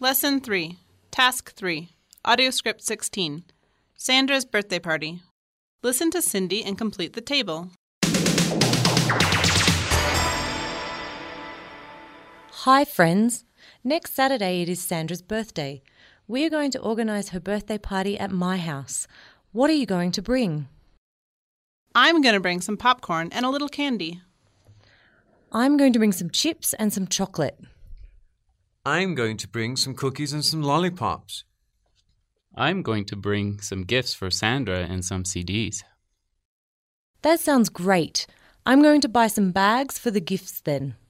Lesson 3, Task 3, Audio Script 16, Sandra's Birthday Party. Listen to Cindy and complete the table. Hi friends! Next Saturday it is Sandra's birthday. We are going to organise her birthday party at my house. What are you going to bring? I'm going to bring some popcorn and a little candy. I'm going to bring some chips and some chocolate. I'm going to bring some cookies and some lollipops. I'm going to bring some gifts for Sandra and some CDs. That sounds great. I'm going to buy some bags for the gifts then.